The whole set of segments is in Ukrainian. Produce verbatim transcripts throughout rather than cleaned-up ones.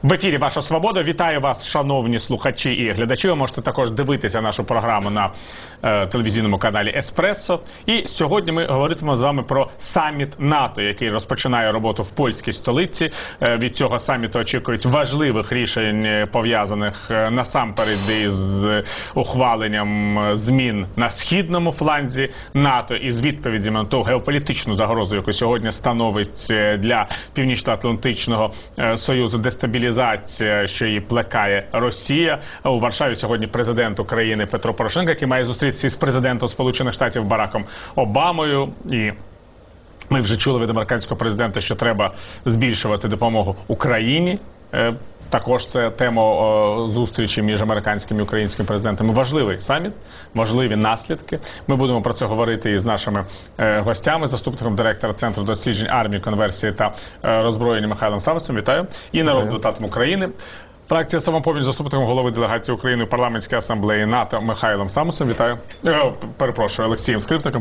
В ефірі «Ваша Свобода». Вітаю вас, шановні слухачі і глядачі. Ви можете також дивитися нашу програму на е, телевізійному каналі «Еспресо». І сьогодні ми говоритимемо з вами про саміт НАТО, який розпочинає роботу в польській столиці. Е, від цього саміту очікують важливих рішень, пов'язаних е, насамперед із ухваленням змін на східному фланзі НАТО і з відповідями на ту геополітичну загрозу, яку сьогодні становить для Північно-Атлантичного е, Союзу дестабілізація, що її плекає Росія. У Варшаві сьогодні президент України Петро Порошенко, який має зустрітися з президентом Сполучених Штатів Бараком Обамою. І ми вже чули від американського президента, що треба збільшувати допомогу Україні. Також це тема о, зустрічі між американським і українським президентами. Важливий саміт, важливі наслідки. Ми будемо про це говорити із нашими е, гостями, заступником директора Центру досліджень армії, конверсії та е, роззброєння Михайлом Самусом. Вітаю. І народним депутатом України. Фракція «Самопоміч», заступником голови делегації України у парламентській асамблеї НАТО Михайлом Самусом. Вітаю. Е, перепрошую, Олексієм Скрипником.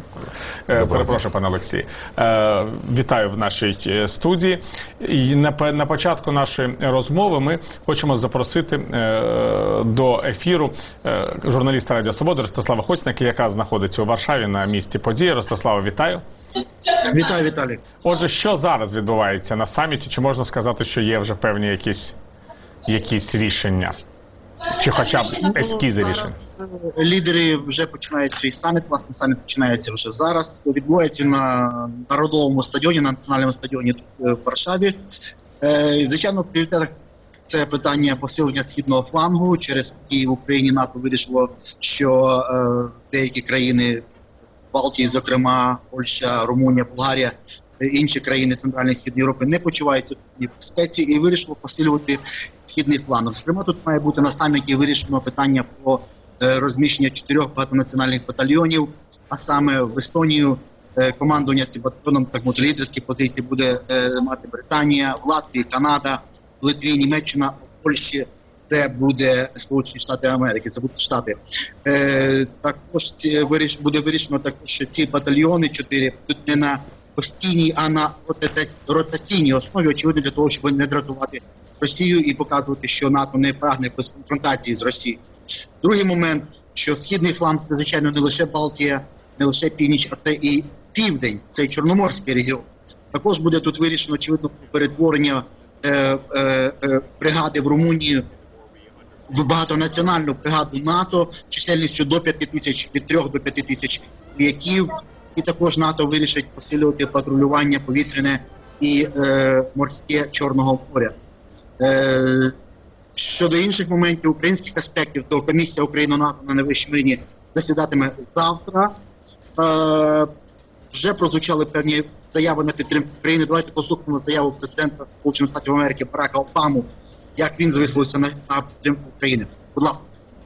Е, перепрошую, пане Олексій. Е, вітаю в нашій студії. І на, на початку нашої розмови ми хочемо запросити е, до ефіру е, журналіста Радіо Свобода Ростислава Хоцьника, яка знаходиться у Варшаві на місці події. Ростислава, вітаю. Вітаю, Віталій. Отже, що зараз відбувається на саміті? Чи можна сказати, що є вже певні якісь якісь рішення? Чи хоча б ескізи рішень? Лідери вже починають свій саміт. Власне, саміт починається вже зараз. Відбувається на Народовому стадіоні, на національному стадіоні тут в Варшаві. Звичайно, в пріоритетах це питання посилення східного флангу. Через які в Україні НАТО вирішило, що деякі країни Балтії, зокрема Польща, Румунія, Болгарія, інші країни Центральної і Східної Європи не почуваються в безпеці і вирішило посилювати східний фланг. Зокрема, тут має бути на саміті вирішено питання про е, розміщення чотирьох багатонаціональних батальйонів, а саме в Естонію е, командування цим батальйоном, так мовити, лідерські позиції буде е, мати Британія, в Латвії, Канада, в Литві, Німеччина, в Польщі це буде Сполучені Штати Америки, це будуть Штати. Е, також ці, виріш, буде вирішено також, що ці батальйони чотири будуть не на постійній, а на ротаційній основі, очевидно, для того, щоб не дратувати Росію і показувати, що НАТО не прагне без конфронтації з Росією. Другий момент, що східний фланг – це, звичайно, не лише Балтія, не лише північ, а це і південь, це і Чорноморський регіон. Також буде тут вирішено, очевидно, перетворення е, е, е, бригади в Румунії в багатонаціональну бригаду НАТО чисельністю до п'яти тисяч, від трьох до п'яти тисяч вояків. І також НАТО вирішить посилювати патрулювання повітряне і е, морське Чорного моря. Е, щодо інших моментів, українських аспектів, то комісія Україна-НАТО на найвищому рівні засідатиме завтра. Е, вже прозвучали певні заяви на підтримку України. Давайте послухаємо заяву президента Сполучених Штатів Америки Барака Обами, як він висловився на, на підтримку України. Будь ласка.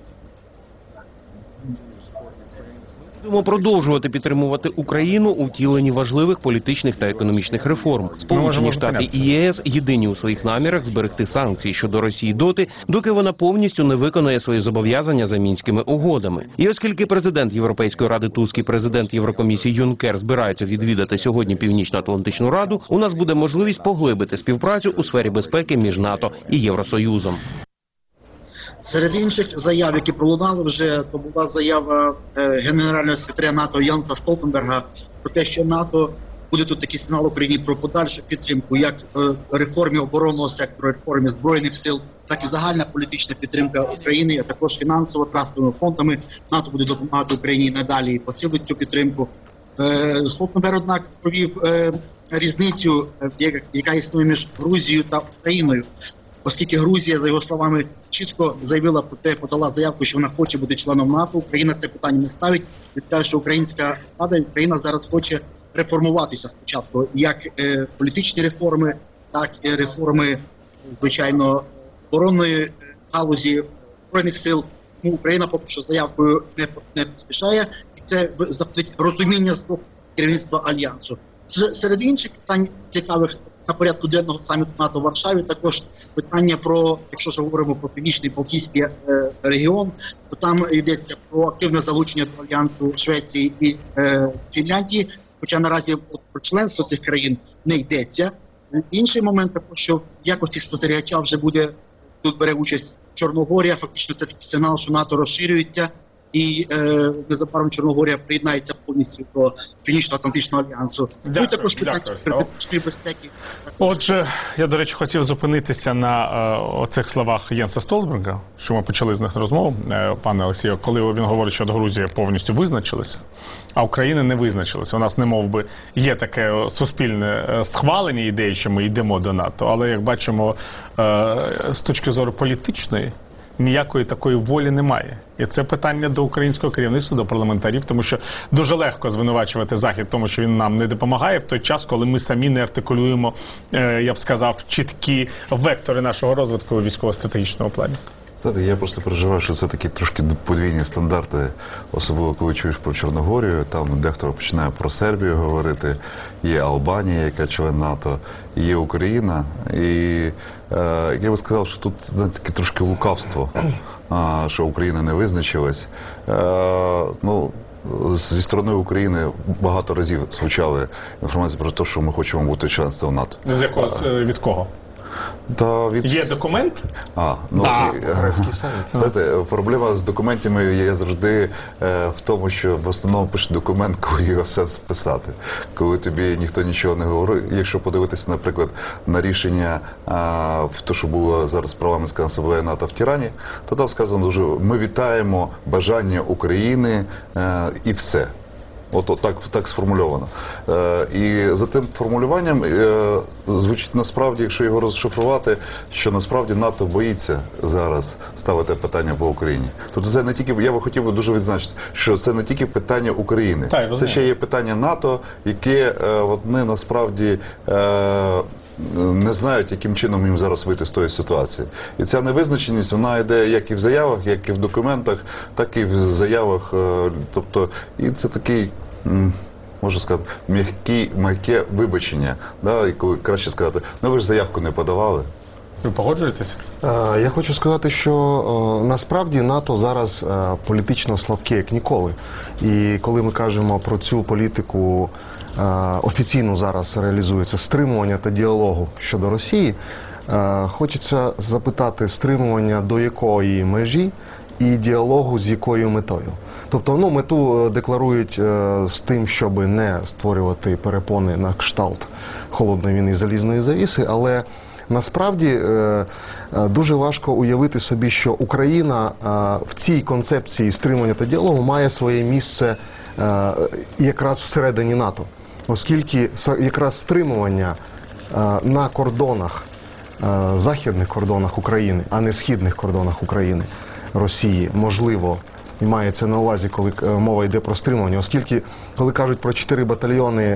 Будемо продовжувати підтримувати Україну у втіленні важливих політичних та економічних реформ. Сполучені Штати і ЄС єдині у своїх намірах зберегти санкції щодо Росії доти, доки вона повністю не виконає свої зобов'язання за Мінськими угодами. І оскільки президент Європейської ради Туск і президент Єврокомісії Юнкер збираються відвідати сьогодні Північно-Атлантичну раду, у нас буде можливість поглибити співпрацю у сфері безпеки між НАТО і Євросоюзом. Серед інших заяв, які пролунали вже, то була заява е, генерального секретаря НАТО Янса Столтенберга про те, що НАТО буде тут такий сигнал Україні про подальшу підтримку як е, реформі оборонного сектору, реформі збройних сил, так і загальна політична підтримка України, а також фінансово трастовими фондами. НАТО буде допомагати Україні надалі і посилити цю підтримку. Е, Столтенберг, однак, провів е, різницю, е, яка існує між Грузією та Україною. Оскільки Грузія, за його словами, чітко заявила про те, подала заявку, що вона хоче бути членом НАТО, Україна це питання не ставить. Від те, що українська влада, Україна зараз хоче реформуватися спочатку, як е, політичні реформи, так і реформи, звичайно, оборонної галузі збройних сил. Тому Україна поки що заявкою не, не поспішає, і це заходить розуміння з боку керівництва Альянсу. Серед інших питань цікавих на порядку денного саміту НАТО в Варшаві також питання про, якщо ж говоримо про північний Балтійський е, регіон, то там йдеться про активне залучення до Альянсу Швеції і е, Фінляндії, хоча наразі от, про членство цих країн не йдеться. Інший момент також, що в якості спостерігача вже буде, тут бере участь Чорногорія, фактично це такий сигнал, що НАТО розширюється, і е, незабаром Чорногорія приєднається повністю до Північно-Атлантичного альянсу. Дякую, Ну і також питання дякую, стратегічної безпеки. Отже, я, до речі, хотів зупинитися на е, оцих словах Єнса Столтенберга, що ми почали з них розмову, е, пане Олексію, коли він говорить, що Грузія повністю визначилася, а Україна не визначилася. У нас, немов би, є таке суспільне е, схвалення ідеї, що ми йдемо до НАТО, але, як бачимо, е, з точки зору політичної, ніякої такої волі немає. І це питання до українського керівництва, до парламентарів, тому що дуже легко звинувачувати Захід, тому що він нам не допомагає в той час, коли ми самі не артикулюємо, я б сказав, чіткі вектори нашого розвитку у військово-стратегічному плані. Знаєте, я просто переживаю, що це такі трошки подвійні стандарти, особливо коли чуєш про Чорногорію, там дехто починає про Сербію говорити, є Албанія, яка член НАТО, є Україна. І е, я би сказав, що тут знаєте, таке трошки лукавство, а, що Україна не визначилась. Е, ну, зі сторони України багато разів звучали інформації про те, що ми хочемо бути членством НАТО. З якого, від кого? Та від... Є документ? А, ну, Да. знаєте, проблема з документами є завжди е, в тому, що в основному пишуть документ, коли його сенс писати. Коли тобі ніхто нічого не говорить. Якщо подивитися, наприклад, на рішення а, в те, що було зараз парламентська асамблея НАТО в Тірані, то там сказано дуже, ми вітаємо бажання України е, і все. От, от так, так сформульовано. Е, і за тим формулюванням е, звучить насправді, якщо його розшифрувати, що насправді НАТО боїться зараз ставити питання по Україні. Тобто це не тільки, я би хотів би дуже відзначити, що це не тільки питання України. Так, це ще є питання НАТО, яке е, от вони насправді е, не знають, яким чином їм зараз вийти з тої ситуації. І ця невизначеність, вона йде як і в заявах, як і в документах, так і в заявах. Е, тобто, і це такий, можна сказати, м'яке, м'яке вибачення, да, і коли краще сказати, ну ви ж заявку не подавали. Ви погоджуєтеся? Я хочу сказати, що о, насправді НАТО зараз е, політично слабке, як ніколи. І коли ми кажемо про цю політику, е, офіційно зараз реалізується стримування та діалогу щодо Росії, е, хочеться запитати, стримування до якої межі і діалогу з якою метою. Тобто, ну, мету декларують е, з тим, щоб не створювати перепони на кшталт холодної війни, залізної завіси, але насправді е, дуже важко уявити собі, що Україна е, в цій концепції стримування та діалогу має своє місце е, якраз всередині НАТО, оскільки якраз стримування е, на кордонах, е, західних кордонах України, а не східних кордонах України, Росії, можливо, і мається на увазі, коли мова йде про стримування, оскільки, коли кажуть про чотири батальйони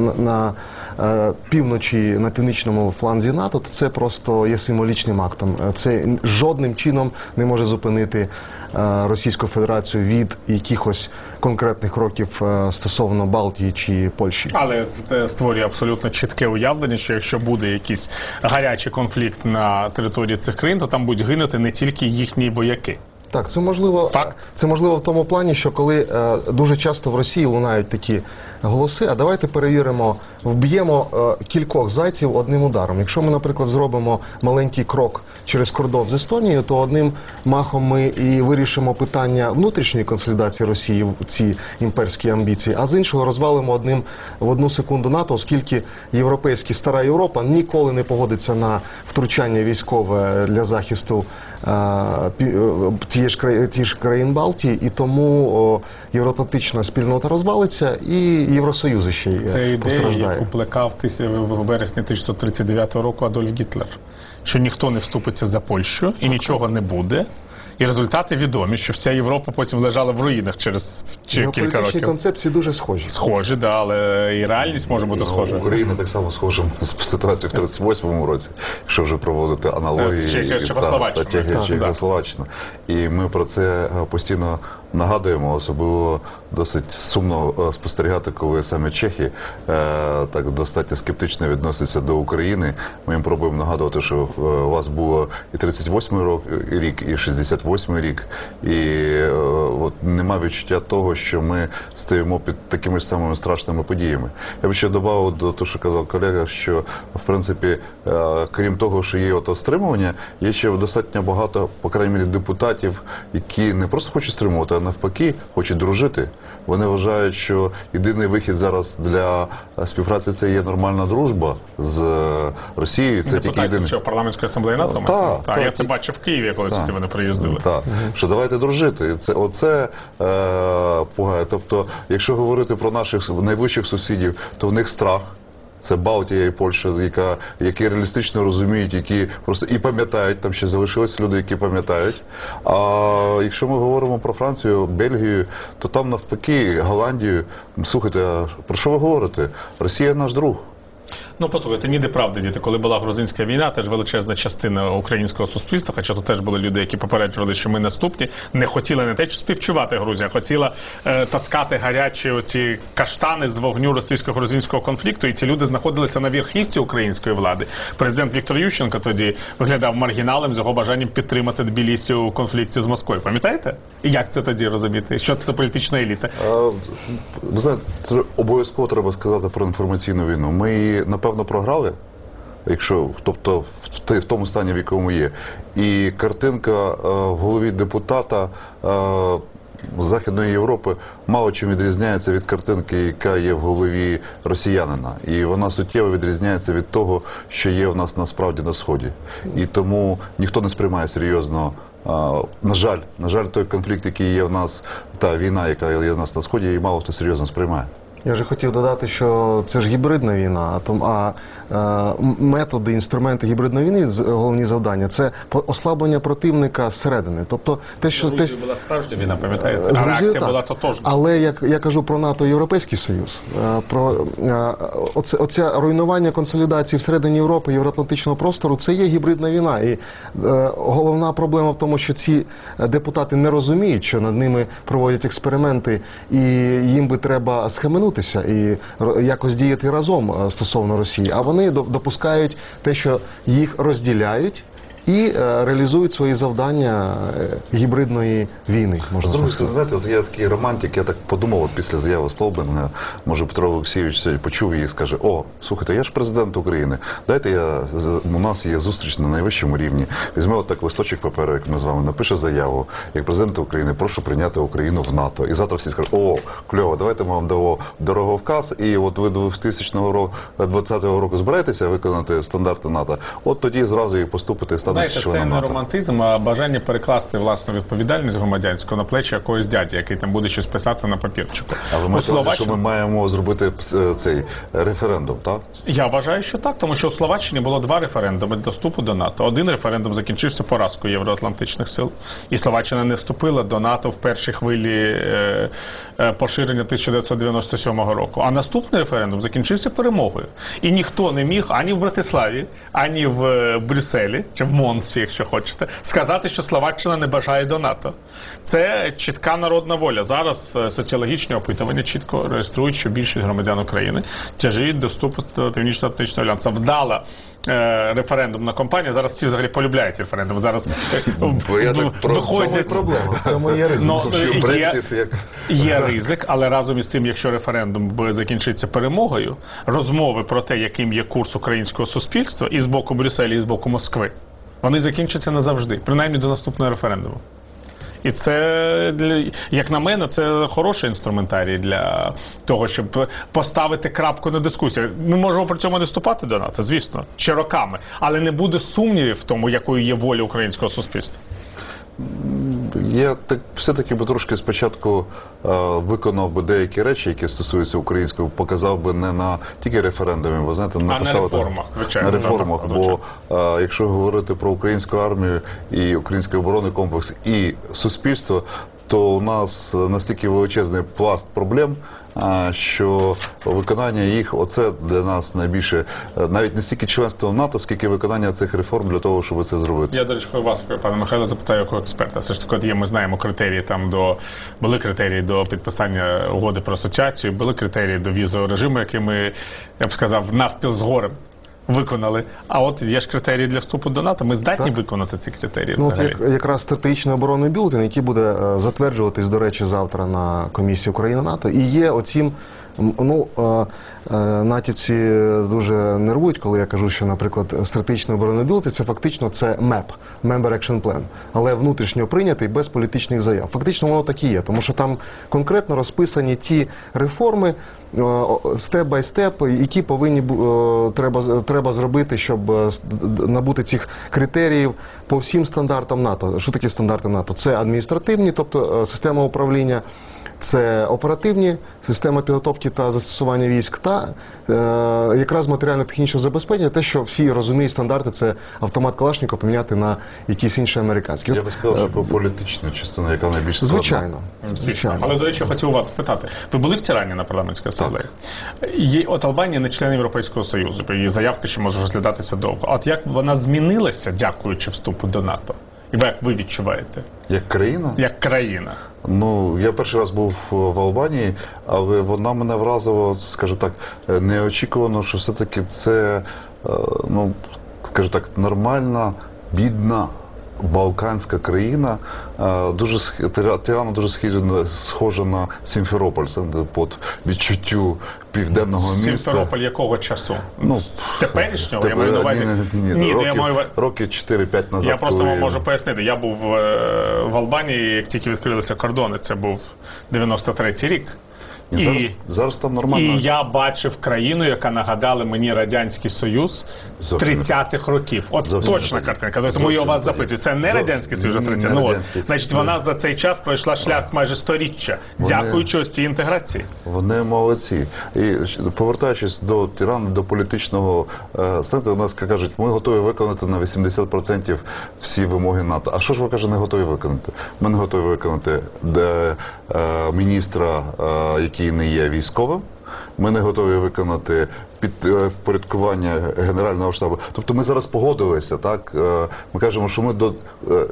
на півночі, на північному фланзі НАТО, то це просто є символічним актом. Це жодним чином не може зупинити Російську Федерацію від якихось конкретних кроків стосовно Балтії чи Польщі. Але це створює абсолютно чітке уявлення, що якщо буде якийсь гарячий конфлікт на території цих країн, то там будуть гинути не тільки їхні вояки. Так, це можливо, Факт. це можливо в тому плані, що коли е, дуже часто в Росії лунають такі голоси, а давайте перевіримо, вб'ємо е, кількох зайців одним ударом. Якщо ми, наприклад, зробимо маленький крок через кордон з Естонією, то одним махом ми і вирішимо питання внутрішньої консолідації Росії в ці імперські амбіції, а з іншого розвалимо одним в одну секунду НАТО, оскільки європейські, стара Європа ніколи не погодиться на втручання військове для захисту тієї ж, ті ж країн Балтії, і тому о, євроатлантична спільнота розвалиться, і Євросоюз ще й постраждає. Це ідея, яку плекав в вересні тисяча дев'ятсот тридцять дев'ятого року Адольф Гітлер, що ніхто не вступиться за Польщу і нічого не буде. І результати відомі, що вся Європа потім лежала в руїнах через чи кілька років. Геополітичні концепції дуже схожі. Схожі, да, але і реальність може бути схожа. Україна так само схожа з ситуацією в тридцять восьмому році, якщо вже проводити аналогії. З Чехією, Чехословаччиною. Чехія, Чехословаччина. І ми про це постійно нагадуємо, особливо досить сумно е, спостерігати, коли саме чехи е, так достатньо скептично відносяться до України. Ми їм пробуємо нагадувати, що е, у вас було і тридцять восьмий рік, і шістдесят восьмий рік, і е, от нема відчуття того, що ми стоїмо під такими ж самими страшними подіями. Я б ще додав до того, що казав колега, що в принципі, е, крім того, що є ото стримування, є ще достатньо багато, по крайній мірі, депутатів, які не просто хочуть стримувати, а навпаки хочуть дружити. Вони вважають, що єдиний вихід зараз для співпраці це є нормальна дружба з Росією. Це тільки єдиний. Що, парламентської асамблеї НАТО? Так, та, та, я це ті... бачив в Києві, коли сюди вони приїздили. Так, що давайте дружити. Це, оце е, пугає. Тобто, якщо говорити про наших найближчих сусідів, то в них страх. Це Балтія і Польща, яка, які реалістично розуміють, які просто і пам'ятають, там ще залишились люди, які пам'ятають. А якщо ми говоримо про Францію, Бельгію, то там навпаки, Голландію, слухайте, а про що ви говорите? Росія наш друг. Ну, послухайте, ніде правди, діти. Коли була грузинська війна, теж величезна частина українського суспільства, хоча тут теж були люди, які попереджували, що ми наступні, не хотіли не те, що співчувати Грузія, а хотіла е, таскати гарячі оці каштани з вогню російсько-грузинського конфлікту, і ці люди знаходилися на верхівці української влади. Президент Віктор Ющенко тоді виглядав маргіналом з його бажанням підтримати Тбілісі у конфлікті з Москвою. Пам'ятаєте? І як це тоді розуміти? Що це за політична еліта? А, ви знаєте, обов'язково треба сказати про інформаційну війну. Ми її, напевно, програли, якщо, тобто в, в тому стані, в якому є. І картинка е, в голові депутата е, Західної Європи мало чим відрізняється від картинки, яка є в голові росіянина. І вона суттєво відрізняється від того, що є в нас насправді на Сході. І тому ніхто не сприймає серйозно. Uh, на жаль, на жаль, той конфлікт, який є в нас, та війна, яка є в нас на Сході, її мало хто серйозно сприймає. Я вже хотів додати, що це ж гібридна війна, а, там, а е, методи, інструменти гібридної війни, головні завдання, це ослаблення противника зсередини. Тобто те, що Грузії була справжня війна, пам'ятаєте? А Грузії, реакція так. була тотожна. Але як я кажу про НАТО і Європейський Союз, е, про е, оце, оце руйнування консолідації всередині Європи, євроатлантичного простору, це є гібридна війна. І е, головна проблема в тому, що ці депутати не розуміють, що над ними проводять експерименти, і їм би треба схаменутися і якось діяти разом стосовно Росії, а вони допускають те, що їх розділяють і е, реалізують свої завдання е, гібридної війни, можна Зрозуміло, сказати. знаєте, от я такий романтик, я так подумав, от після заяви Столбенга, може Петро Олексійович сьогодні почув її і скаже: о, слухайте, я ж президент України, дайте я, у нас є зустріч на найвищому рівні, візьме отак листочок паперу, як ми з вами, напише заяву, як президент України, прошу прийняти Україну в НАТО. І завтра всі скажуть: о, кльово, давайте ми вам дамо дороговказ, і от ви до дві тисячі двадцятого року збираєтеся виконати стандарти НАТО, от тоді зразу і поступите і станете. Знаєте, це не романтизм, а бажання перекласти власну відповідальність громадянську на плечі якогось дяді, який там буде щось писати на папірчику. А ви маєте, Словаччині... що ми маємо зробити цей референдум, так? Я вважаю, що так, тому що у Словаччині було два референдуми до вступу до НАТО. Один референдум закінчився поразкою євроатлантичних сил, і Словаччина не вступила до НАТО в першій хвилі е, е, поширення тисяча дев'ятсот дев'яносто сьомого року. А наступний референдум закінчився перемогою. І ніхто не міг ані в Братиславі, ані в е, Брюсселі, чи в Монці, якщо хочете, сказати, що Словаччина не бажає до НАТО. Це чітка народна воля. Зараз соціологічні опитування чітко реєструють, що більшість громадян України тяжіють до вступу до Північно-Атлантичного альянсу. Вдала е, референдумна кампанія. Зараз всі взагалі полюбляють референдум. Зараз виходять... проблема. Це моє ризик. Но, є, є ризик, але разом із цим, якщо референдум закінчиться перемогою, розмови про те, яким є курс українського суспільства і з боку Брюсселя, і з боку Москви, вони закінчаться назавжди, принаймні до наступного референдуму. І це, як на мене, це хороший інструментарій для того, щоб поставити крапку на дискусію. Ми можемо при цьому не вступати до НАТО, звісно, ще роками, але не буде сумнівів в тому, якою є воля українського суспільства. Я так все-таки би трошки спочатку е, виконав би деякі речі, які стосуються українського, показав би не на тільки референдумі, бо знаєте, не а поставити на реформах, звичайно. На реформах, бо е, якщо говорити про українську армію і український оборонний комплекс і суспільство, то у нас настільки величезний пласт проблем, а, що виконання їх, оце для нас найбільше, е, навіть не стільки членство в НАТО, скільки виконання цих реформ для того, щоб це зробити. Я, до речі, вас, пане Михайло, запитаю як експерта. Все ж таки, є, ми знаємо критерії там до, були критерії до підписання угоди про асоціацію, були критерії до візового режиму, які ми, я б сказав, навпіл з горем виконали. А от є ж критерії для вступу до НАТО. Ми здатні Так. виконати ці критерії Ну, от взагалі? як, якраз стратегічний оборонний бюлетень, який буде е, затверджуватись, до речі, завтра на комісії Україна-НАТО, і є оцім, м, ну, е, е, натівці дуже нервують, коли я кажу, що, наприклад, стратегічний оборонний бюлетень, це фактично це меп, Member Action Plan, але внутрішньо прийнятий без політичних заяв. Фактично воно так і є, тому що там конкретно розписані ті реформи, степ бай степ, які повинні бу- е, треба, треба зробити, щоб е, с- д- набути цих критеріїв по всім стандартам НАТО. Що такі стандарти НАТО? Це адміністративні, тобто е, система управління, це оперативні, система підготовки та застосування військ, та е, якраз матеріально-технічне забезпечення, те, що всі розуміють стандарти, це автомат Калашникова поміняти на якісь інші американські. Я би сказав, що по політичну частину, яка найбільш складна. Звичайно. Звичайно. Але, до речі, хотів у вас спитати. Ви були в Тирані на парламентській асамблеї? Є, от Албанія не член Європейського Союзу, її заявки ще можуть розглядатися довго. А от як вона змінилася, дякуючи вступу до НАТО? І ви як ви відчуваєте? Як країна? Як країна? Ну, я перший раз був в Албанії, але вона мене вразила, скажу так, неочікувано, що все-таки це, е, ну, скажу так, нормальна, бідна, балканська країна, е, дуже сх- Тира- Тирана дуже схожа, схожа на Сімферополь, це по відчуттю південного міста. Сімферополь якого часу? Ну, теперішнього? Я тепер- маю на увазі... Ні, ні, ні, Ні, то я років, маю... роки чотири-п'ять назад. Я просто коли- вам можу пояснити. Я був е, в Албанії, як тільки відкрилися кордони, це був дев'яносто третій рік. І зараз, зараз там нормально. І я бачив країну, яка нагадала мені Радянський Союз Зовсім тридцятих років. От Зовсім точна не картинка. Тому Зовсім я у вас не запитую. Це не Зовсім- Радянський Союз, а Ні, тридцять. не Ну, от, радянський. значить, вона за цей час пройшла шлях майже сторіччя, Вони- дякуючи ось цій інтеграції. Вони молодці. І повертаючись до Тирану, до політичного, е, знаєте, у нас кажуть, ми готові виконати на вісімдесят відсотків всі вимоги НАТО. А що ж ви, каже, не готові виконати? Ми не готові виконати де, е, міністра, е, який не є військовим. Ми не готові виконати підпорядкування Генерального штабу. Тобто ми зараз погодилися, так? Е, Ми кажемо, що ми до, е,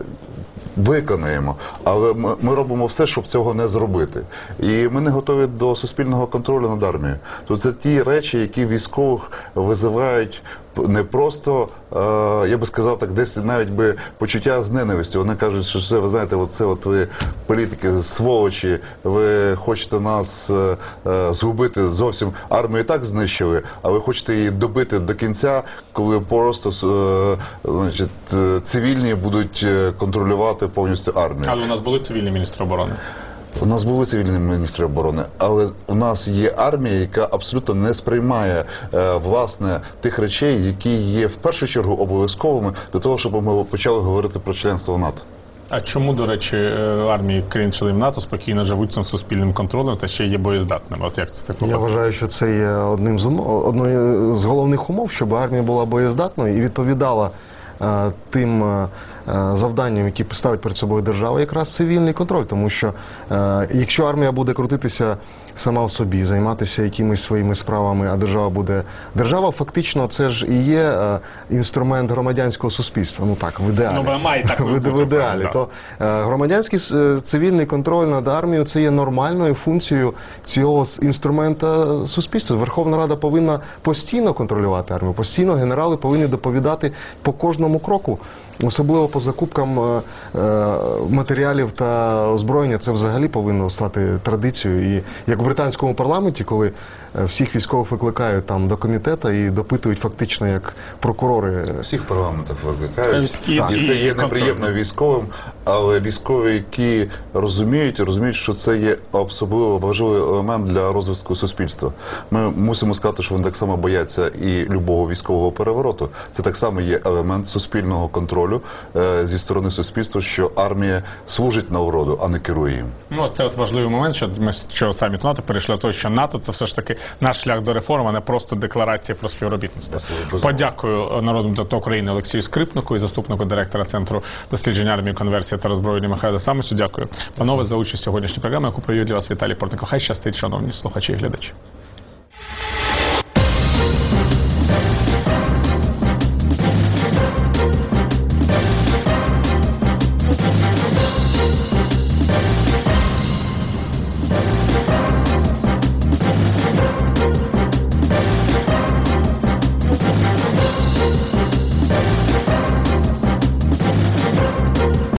виконаємо, але ми, ми робимо все, щоб цього не зробити. І ми не готові до суспільного контролю над армією. Тобто це ті речі, які військових визивають не просто, е, я би сказав так, десь навіть би почуття з ненавистю. Вони кажуть, що це, ви знаєте, от це от ви політики, сволочі, ви хочете нас е, е, згубити зовсім. Армію і так знищили, а ви хочете її добити до кінця, коли просто е, значить, е, цивільні будуть е, контролювати повністю армію. Але у нас були цивільні міністри оборони. У нас були цивільні міністри оборони, але у нас є армія, яка абсолютно не сприймає е, власне тих речей, які є в першу чергу обов'язковими для того, щоб ми почали говорити про членство в НАТО. А чому, до речі, е, армії країн-членів НАТО спокійно живуть цим суспільним контролем та ще є боєздатними? От як це так? Я вважаю, що це є одним з умов, одною з головних умов, щоб армія була боєздатною і відповідала е, тим е, завданням, які ставить перед собою держава, якраз цивільний контроль. Тому що е, якщо армія буде крутитися сама в собі, займатися якимись своїми справами, а держава буде... Держава фактично це ж і є е, інструмент громадянського суспільства. Ну так, в ідеалі. Ну, вона має так в, бути, в ідеалі. правда. То е, громадянський е, цивільний контроль над армією це є нормальною функцією цього с- інструмента суспільства. Верховна Рада повинна постійно контролювати армію, постійно генерали повинні доповідати по кожному кроку. Особливо по закупкам е, е, матеріалів та озброєння, це взагалі повинно стати традицією. І як в британському парламенті, коли е, всіх військових викликають там до комітету і допитують фактично як прокурори. В всіх парламентах викликають. І- І, і- це і є контроль. неприємно військовим, але військові, які розуміють, розуміють, що це є особливо важливий елемент для розвитку суспільства. Ми мусимо сказати, що вони так само бояться і любого військового перевороту. Це так само є елемент суспільного контролю контролю е, зі сторони суспільства, що армія служить на уроду, а не керує їм. Ну, це от важливий момент, що ми що саміт НАТО перейшли до того, що НАТО це все ж таки наш шлях до реформ, а не просто декларація про співробітництво. Подякую народному депутату України Олексію Скрипнику і заступнику директора Центру досліджень армії, конверсії та роззброєння Михайлу Самосю. Дякую, панове, за участь в сьогоднішній програмі, яку провів для вас Віталій Портников. Хай щастить, шановні слухачі і глядачі.